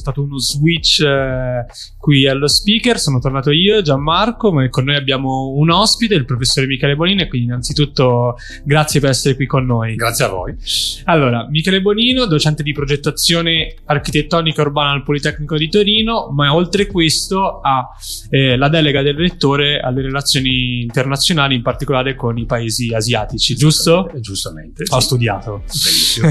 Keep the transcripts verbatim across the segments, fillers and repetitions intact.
stato uno switch eh, qui allo speaker. Sono tornato io, Gianmarco, ma con noi abbiamo un ospite, il professore Michele Bonino, e quindi innanzitutto grazie per essere qui con noi. Grazie a voi. Allora, Michele Bonino, docente di progettazione architettonica urbana al Politecnico di Torino, ma oltre questo ha eh, la delega del rettore alle relazioni internazionali, in particolare con i paesi asiatici, giusto? Giustamente. Ho sì. studiato. Benissimo.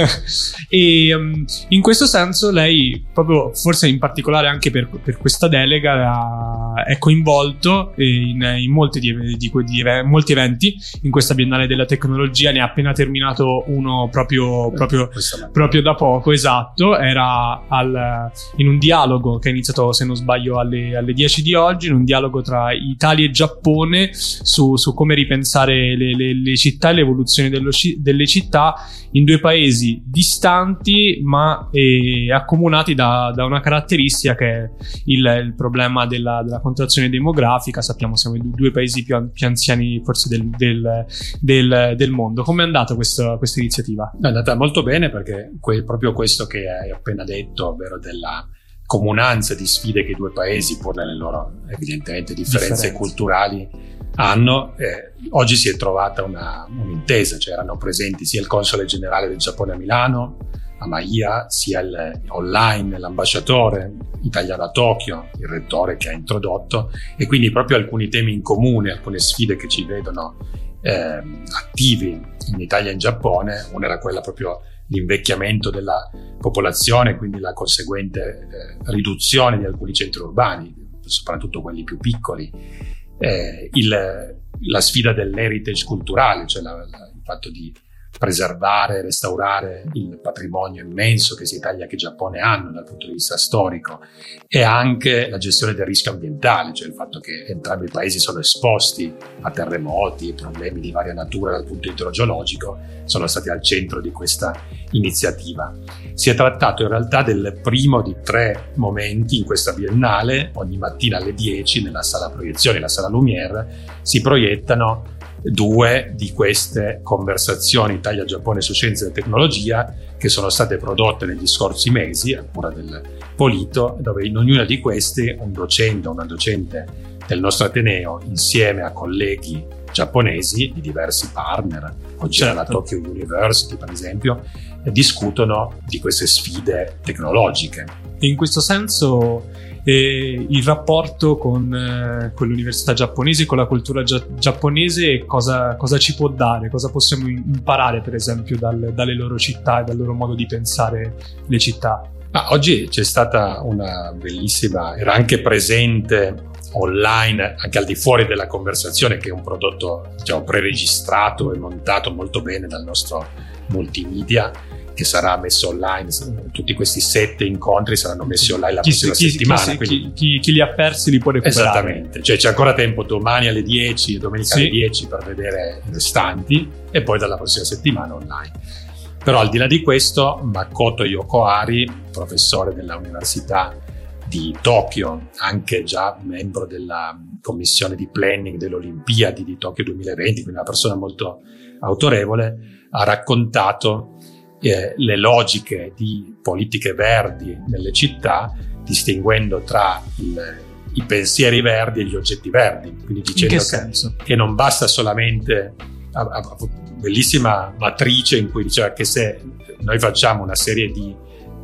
E um, in questo senso lei, proprio forse in particolare anche per, per questa delega, uh, è coinvolto in, in molti, di, di, di, di, molti eventi. In questa Biennale della Tecnologia ne ha appena terminato uno proprio, proprio, proprio da poco, esatto. Era al, in un dialogo che è iniziato, se non sbaglio, alle, alle dieci di oggi, in un dialogo tra Italia e Giappone su, su come ripensare le, le, le città e l'evoluzione dello, delle città in due paesi distanti ma eh, accomunati da, da una caratteristica che è il, il problema della, della contrazione demografica. Sappiamo, siamo i due paesi più, più anziani forse del, del, del, del mondo. Come è andata questa, questa iniziativa? È andata molto bene, perché que- proprio questo che hai appena detto, ovvero della comunanza di sfide che i due paesi, pur nelle loro evidentemente differenze, differenze. culturali, hanno, eh, oggi si è trovata una, un'intesa, cioè erano presenti sia il console generale del Giappone a Milano, a Maia, sia il, online l'ambasciatore italiano a Tokyo, il rettore che ha introdotto, e quindi proprio alcuni temi in comune, alcune sfide che ci vedono eh, attivi in Italia e in Giappone. Una era quella proprio l'invecchiamento della popolazione, quindi la conseguente eh, riduzione di alcuni centri urbani, soprattutto quelli più piccoli. Eh, il, la sfida dell'heritage culturale, cioè la, la, il fatto di preservare, restaurare il patrimonio immenso che sia Italia che Giappone hanno dal punto di vista storico, e anche la gestione del rischio ambientale, cioè il fatto che entrambi i paesi sono esposti a terremoti e problemi di varia natura dal punto idrogeologico, sono stati al centro di questa iniziativa. Si è trattato in realtà del primo di tre momenti in questa biennale. Ogni mattina alle dieci nella sala proiezioni, la sala Lumière, si proiettano due di queste conversazioni Italia-Giappone su scienza e tecnologia, che sono state prodotte negli scorsi mesi a cura del Polito, dove in ognuna di queste un docente o una docente del nostro Ateneo, insieme a colleghi giapponesi di diversi partner, oggi certo. alla Tokyo University per esempio, discutono di queste sfide tecnologiche. E in questo senso eh, il rapporto con, eh, con l'università giapponese, con la cultura gia- giapponese, cosa, cosa ci può dare? Cosa possiamo imparare per esempio dal, dalle loro città e dal loro modo di pensare le città? Ah, oggi c'è stata una bellissima, era anche presente online, anche al di fuori della conversazione, che è un prodotto, diciamo, preregistrato e montato molto bene dal nostro multimedia, che sarà messo online. Tutti questi sette incontri saranno messi online la chi, prossima chi, settimana. Chi, quindi... chi, chi li ha persi li può recuperare. Esattamente, cioè c'è ancora tempo domani alle dieci, domenica sì. alle dieci per vedere i restanti, e poi dalla prossima settimana online. Però al di là di questo, Makoto Yokohari, professore della Università di Tokyo, anche già membro della commissione di planning delle Olimpiadi di Tokyo duemilaventi, quindi una persona molto autorevole, ha raccontato eh, le logiche di politiche verdi nelle città, distinguendo tra il, i pensieri verdi e gli oggetti verdi, quindi dicendo che, che, senso? che non basta solamente a, a, bellissima matrice in cui diceva che se noi facciamo una serie di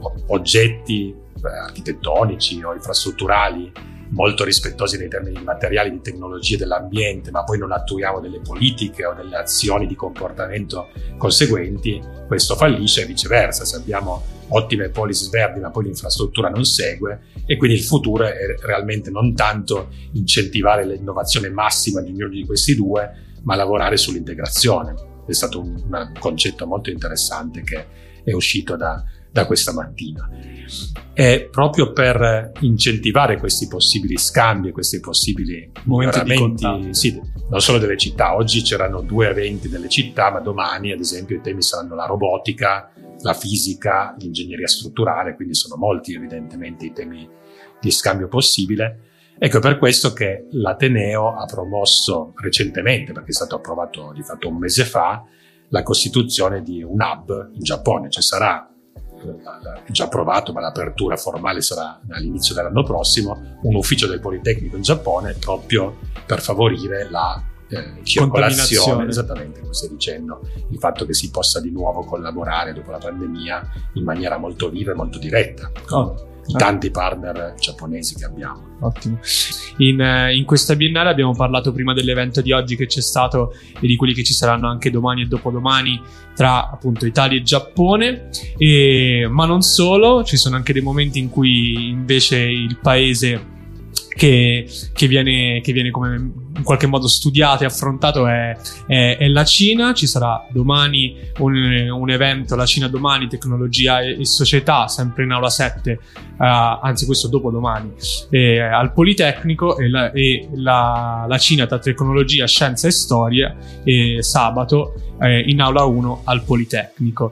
oggetti architettonici o infrastrutturali molto rispettosi nei termini di materiali, di tecnologie dell'ambiente, ma poi non attuiamo delle politiche o delle azioni di comportamento conseguenti, questo fallisce, e viceversa. Se abbiamo ottime policy verdi ma poi l'infrastruttura non segue, e quindi il futuro è realmente non tanto incentivare l'innovazione massima di ognuno di questi due, ma lavorare sull'integrazione. È stato un, un concetto molto interessante che è uscito da, da questa mattina. E proprio per incentivare questi possibili scambi e questi possibili miglioramenti, sì, non solo delle città. Oggi c'erano due eventi delle città, ma domani ad esempio i temi saranno la robotica, la fisica, l'ingegneria strutturale, quindi sono molti evidentemente i temi di scambio possibile. Ecco, per questo che l'Ateneo ha promosso recentemente, perché è stato approvato di fatto un mese fa, la costituzione di un hub in Giappone. Cioè sarà già approvato, ma l'apertura formale sarà all'inizio dell'anno prossimo, un ufficio del Politecnico in Giappone proprio per favorire la eh, circolazione, esattamente come stai dicendo, il fatto che si possa di nuovo collaborare dopo la pandemia in maniera molto viva e molto diretta. Oh. I tanti partner giapponesi che abbiamo. Ottimo. In, in questa biennale abbiamo parlato prima dell'evento di oggi che c'è stato e di quelli che ci saranno anche domani e dopodomani tra appunto Italia e Giappone, e, ma non solo, ci sono anche dei momenti in cui invece il paese che, che viene, che viene come in qualche modo studiato e affrontato è, è, è la Cina. Ci sarà domani un, un evento, la Cina domani, tecnologia e, e società, sempre in aula sette, uh, anzi questo dopodomani, eh, al Politecnico, e, la, e la, la Cina tra tecnologia, scienza e storia, eh, sabato eh, in aula uno al Politecnico.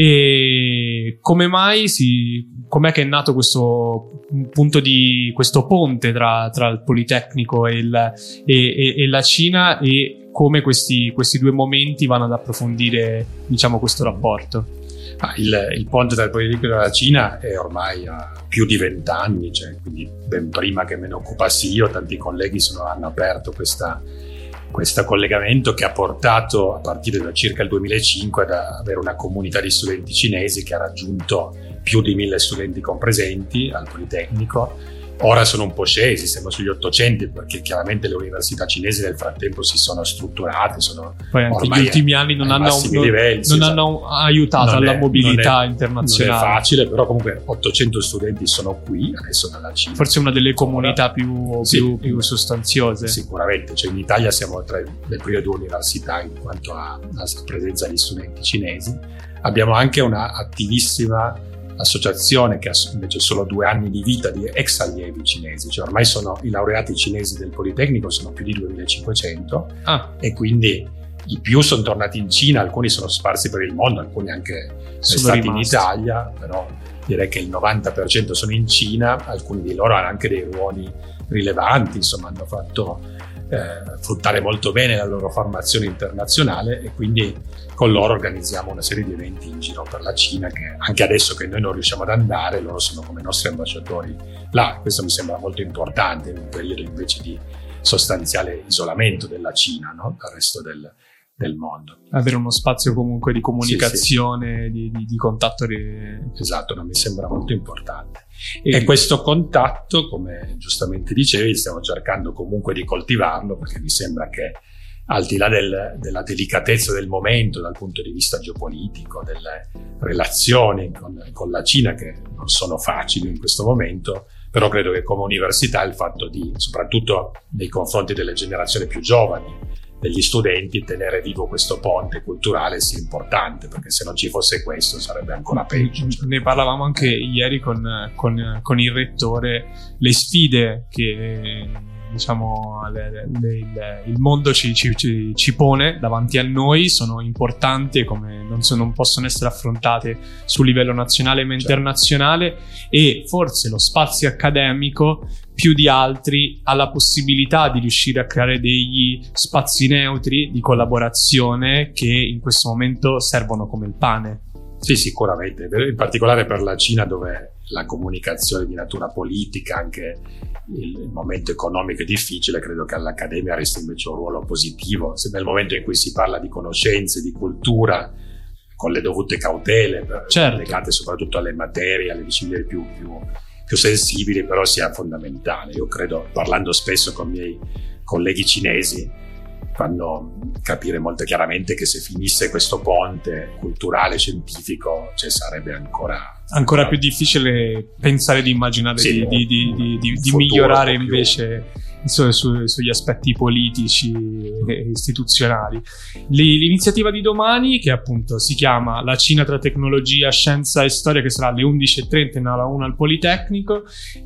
E come mai si, com'è che è nato questo punto di questo ponte tra, tra il Politecnico e, il, e, e, e la Cina, e come questi, questi due momenti vanno ad approfondire, diciamo, questo rapporto? Ah, il, il ponte tra il Politecnico e la Cina è ormai a più di vent'anni, cioè, quindi ben prima che me ne occupassi io, tanti colleghi sono, hanno aperto questa, questo collegamento che ha portato a partire da circa il duemilacinque ad avere una comunità di studenti cinesi che ha raggiunto più di mille studenti compresenti al Politecnico. Ora sono un po' scesi, siamo sugli ottocento, perché chiaramente le università cinesi nel frattempo si sono strutturate, sono poi anche gli ultimi anni non hanno, non, livelli, non sì, hanno aiutato non alla è, mobilità non è, internazionale. Non è facile, però comunque ottocento studenti sono qui adesso dalla Cina. Forse una delle comunità più, sì, più, più sostanziose. Sicuramente, cioè in Italia siamo tra le prime due università in quanto a, a presenza di studenti cinesi. Abbiamo anche una attivissima associazione che ha invece solo due anni di vita di ex allievi cinesi, cioè ormai sono i laureati cinesi del Politecnico, sono più di duemilacinquecento, ah. e quindi i più sono tornati in Cina, alcuni sono sparsi per il mondo, alcuni anche sono stati rimasti in Italia, però direi che il novanta per cento sono in Cina, alcuni di loro hanno anche dei ruoli rilevanti, insomma hanno fatto eh, fruttare molto bene la loro formazione internazionale, e quindi con loro organizziamo una serie di eventi in giro per la Cina, che anche adesso che noi non riusciamo ad andare, loro sono come nostri ambasciatori là. Questo mi sembra molto importante in un periodo invece di sostanziale isolamento della Cina, no? Dal resto del, del mondo. Avere uno spazio comunque di comunicazione, sì, sì. Di, di, di contatto. Di... Esatto, no, mi sembra molto importante. E, e questo contatto, come giustamente dicevi, stiamo cercando comunque di coltivarlo, perché mi sembra che al di là del, della delicatezza del momento dal punto di vista geopolitico, delle relazioni con, con la Cina, che non sono facili in questo momento, però credo che come università il fatto di, soprattutto nei confronti delle generazioni più giovani, degli studenti, tenere vivo questo ponte culturale sia importante, perché se non ci fosse questo sarebbe ancora peggio. Ne parlavamo anche ieri con, con, con il rettore, le sfide che diciamo le, le, le, il mondo ci, ci, ci, ci pone davanti a noi sono importanti, e come non, so, non possono essere affrontate su livello nazionale ma internazionale, e forse lo spazio accademico più di altri ha la possibilità di riuscire a creare degli spazi neutri di collaborazione che in questo momento servono come il pane. Sì, sicuramente, in particolare per la Cina, dove la comunicazione di natura politica, anche il momento economico è difficile. Credo che all'Accademia resti invece un ruolo positivo, se nel momento in cui si parla di conoscenze, di cultura, con le dovute cautele, certo, legate soprattutto alle materie, alle discipline più, più, più sensibili, però sia fondamentale. Io credo, parlando spesso con i miei colleghi cinesi, fanno capire molto chiaramente che se finisse questo ponte culturale scientifico, cioè, sarebbe ancora ancora più difficile pensare di immaginare sì, di, di, di, di, di migliorare invece su, su, sugli aspetti politici e istituzionali. L'iniziativa di domani, che appunto si chiama La Cina tra tecnologia, scienza e storia, che sarà alle undici e trenta in aula uno al Politecnico,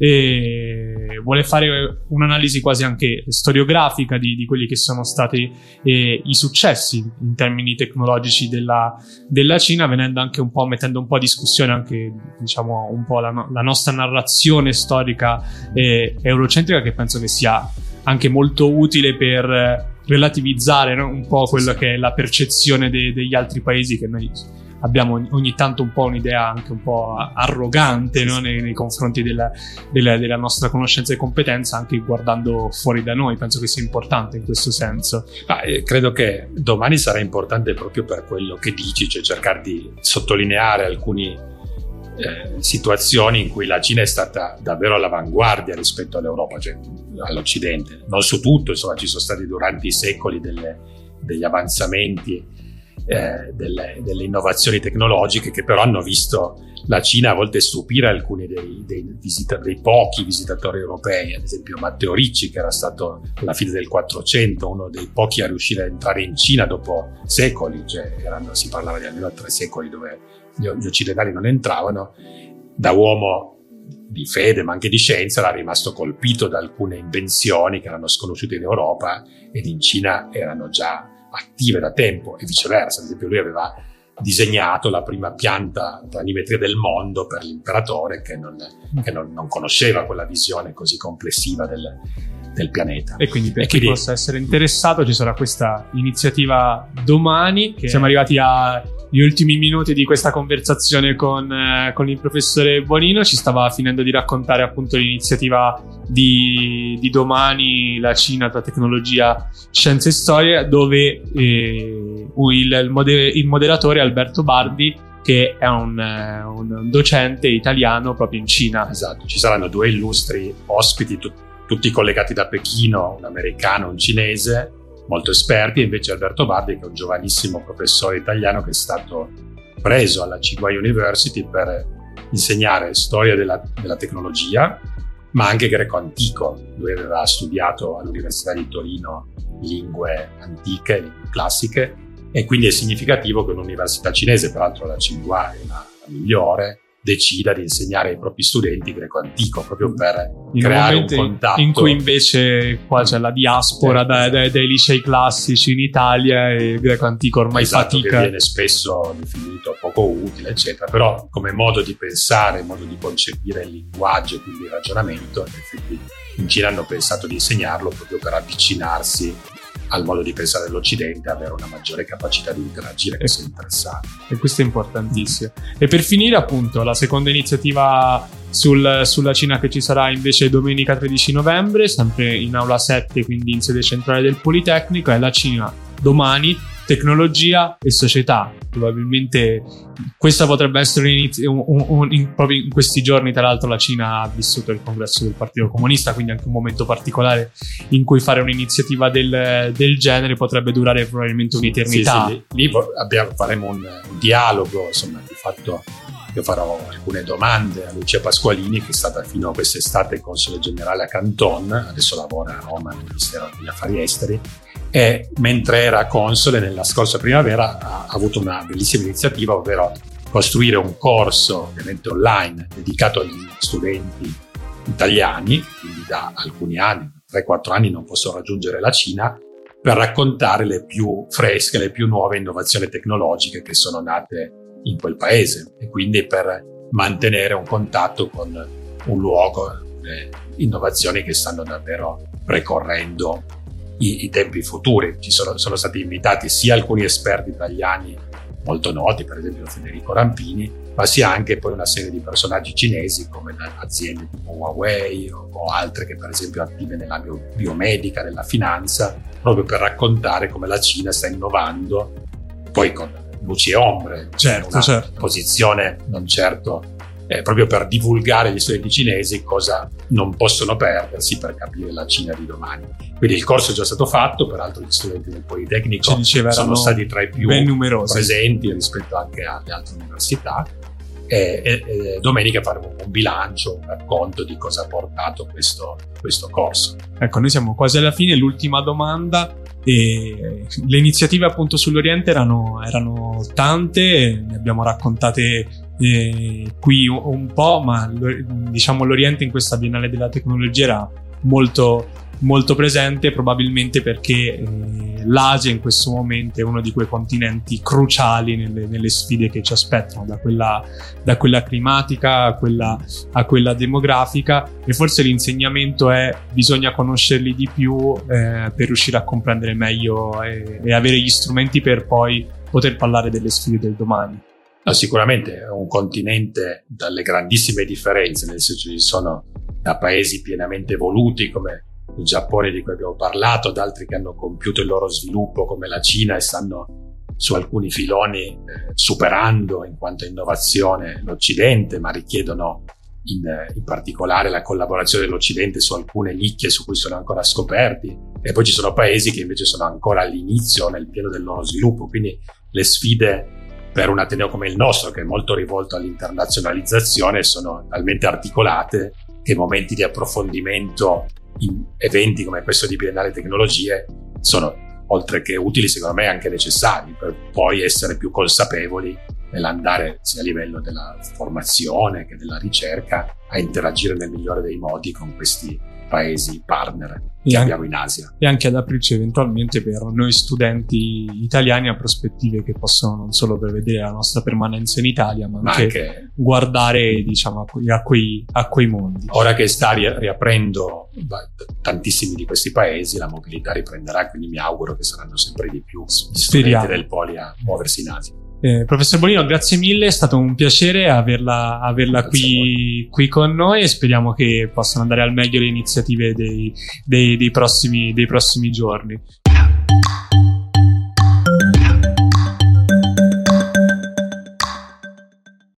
e vuole fare un'analisi quasi anche storiografica di, di quelli che sono stati eh, i successi in termini tecnologici della, della Cina, venendo anche un po', mettendo un po' a discussione anche, diciamo, un po' la, la nostra narrazione storica eh, eurocentrica, che penso che sia anche molto utile per relativizzare, no? Un po' quella sì, che è la percezione de- degli altri paesi che noi abbiamo ogni, ogni tanto un po' un'idea anche un po' arrogante, no? nei, nei confronti della, della, della nostra conoscenza e competenza, anche guardando fuori da noi. Penso che sia importante in questo senso. Ah, eh, credo che domani sarà importante proprio per quello che dici, cioè cercare di sottolineare alcuni Eh, situazioni in cui la Cina è stata davvero all'avanguardia rispetto all'Europa, cioè all'Occidente, non su tutto, insomma ci sono stati durante i secoli delle, degli avanzamenti, eh, delle, delle innovazioni tecnologiche che però hanno visto la Cina a volte stupire alcuni dei, dei, visita, dei pochi visitatori europei, ad esempio Matteo Ricci, che era stato alla fine del Quattrocento uno dei pochi a riuscire a entrare in Cina dopo secoli, cioè erano, si parlava di almeno tre secoli dove gli occidentali non entravano. Da uomo di fede ma anche di scienza era rimasto colpito da alcune invenzioni che erano sconosciute in Europa ed in Cina erano già attive da tempo, e viceversa. Ad esempio lui aveva disegnato la prima pianta planimetria del mondo per l'imperatore, che non, che non, non conosceva quella visione così complessiva del, del pianeta. E quindi per e chi quindi, possa essere interessato ci sarà questa iniziativa domani, che siamo arrivati agli ultimi minuti di questa conversazione con, eh, con il professore Bonino. Ci stava finendo di raccontare appunto l'iniziativa di, di domani, la Cina tra tecnologia, scienze e storia, dove eh, il, il, moder- il moderatore Alberto Bardi, che è un, un docente italiano proprio in Cina. Esatto, ci saranno due illustri ospiti, tu- tutti collegati da Pechino, un americano e un cinese, molto esperti, e invece Alberto Bardi, che è un giovanissimo professore italiano che è stato preso alla Tsinghua University per insegnare storia della, della tecnologia, ma anche greco antico. Lui aveva studiato all'Università di Torino lingue antiche, lingue classiche, e quindi è significativo che un'università cinese, peraltro la Tsinghua è la, la migliore, decida di insegnare ai propri studenti greco antico, proprio per in creare un contatto. In cui invece qua c'è la diaspora certo, dai, dai, dai licei classici in Italia, e il greco antico ormai esatto, fatica. Che viene spesso definito poco utile, eccetera, però come modo di pensare, modo di concepire il linguaggio e quindi il ragionamento, in Cina hanno pensato di insegnarlo proprio per avvicinarsi al modo di pensare dell'Occidente, avere una maggiore capacità di interagire che sia interessante. E questo è importantissimo. E per finire, appunto, la seconda iniziativa sul, sulla Cina, che ci sarà invece domenica tredici novembre, sempre in aula sette, quindi in sede centrale del Politecnico, è la Cina domani, tecnologia e società. Probabilmente questa potrebbe essere un inizio, un, un, un, in, proprio in questi giorni tra l'altro la Cina ha vissuto il congresso del Partito Comunista, quindi anche un momento particolare in cui fare un'iniziativa del, del genere potrebbe durare probabilmente un'eternità. Sì, sì, lì, lì abbiamo, faremo un, un dialogo, insomma, di fatto io farò alcune domande a Lucia Pasqualini, che è stata fino a quest'estate console generale a Canton, adesso lavora a Roma nel Ministero degli Affari Esteri, e mentre era console nella scorsa primavera ha avuto una bellissima iniziativa, ovvero costruire un corso ovviamente online dedicato agli studenti italiani, quindi da alcuni anni, tre quattro anni non possono raggiungere la Cina, per raccontare le più fresche, le più nuove innovazioni tecnologiche che sono nate in quel paese, e quindi per mantenere un contatto con un luogo, le innovazioni che stanno davvero precorrendo i, i tempi futuri. Ci sono, sono stati invitati sia alcuni esperti italiani molto noti, per esempio Federico Rampini, ma sia anche poi una serie di personaggi cinesi come aziende tipo Huawei o, o altre che per esempio attive nella bio, biomedica, nella finanza, proprio per raccontare come la Cina sta innovando, poi con luci e ombre, certo, una certo. posizione non certo, eh, proprio per divulgare agli studenti cinesi cosa non possono perdersi per capire la Cina di domani. Quindi il corso è già stato fatto, peraltro gli studenti del Politecnico diceva, sono stati tra i più presenti rispetto anche alle altre università, e, e, e domenica faremo un bilancio, un racconto di cosa ha portato questo, questo corso. Ecco, noi siamo quasi alla fine, l'ultima domanda. E le iniziative appunto sull'Oriente erano, erano tante, ne abbiamo raccontate eh, qui un, un po', ma diciamo l'Oriente in questa Biennale della Tecnologia era molto molto presente, probabilmente perché eh, l'Asia in questo momento è uno di quei continenti cruciali nelle, nelle sfide che ci aspettano, da quella, da quella climatica a quella, a quella demografica, e forse l'insegnamento è bisogna conoscerli di più eh, per riuscire a comprendere meglio e, e avere gli strumenti per poi poter parlare delle sfide del domani. No, sicuramente è un continente dalle grandissime differenze, nel senso ci sono da paesi pienamente evoluti come il Giappone di cui abbiamo parlato, ad altri che hanno compiuto il loro sviluppo come la Cina e stanno su alcuni filoni eh, superando in quanto a innovazione l'Occidente, ma richiedono in, in particolare la collaborazione dell'Occidente su alcune nicchie su cui sono ancora scoperti, e poi ci sono paesi che invece sono ancora all'inizio, nel pieno del loro sviluppo, quindi le sfide per un ateneo come il nostro, che è molto rivolto all'internazionalizzazione, sono talmente articolate che momenti di approfondimento in eventi come questo di Biennale Tecnologie sono, oltre che utili, secondo me anche necessari per poi essere più consapevoli nell'andare sia a livello della formazione che della ricerca a interagire nel migliore dei modi con questi paesi partner che e abbiamo anche, in Asia. E anche ad aprirci eventualmente per noi studenti italiani a prospettive che possono non solo prevedere la nostra permanenza in Italia, ma, ma anche, anche guardare, diciamo, a quei, a quei, a quei mondi. Ora che sta riaprendo tantissimi di questi paesi, la mobilità riprenderà, quindi mi auguro che saranno sempre di più gli studenti del Poli a muoversi in Asia. Eh, professor Bonino, grazie mille, è stato un piacere averla, averla qui, qui con noi, e speriamo che possano andare al meglio le iniziative dei, dei, dei, prossimi, dei prossimi giorni.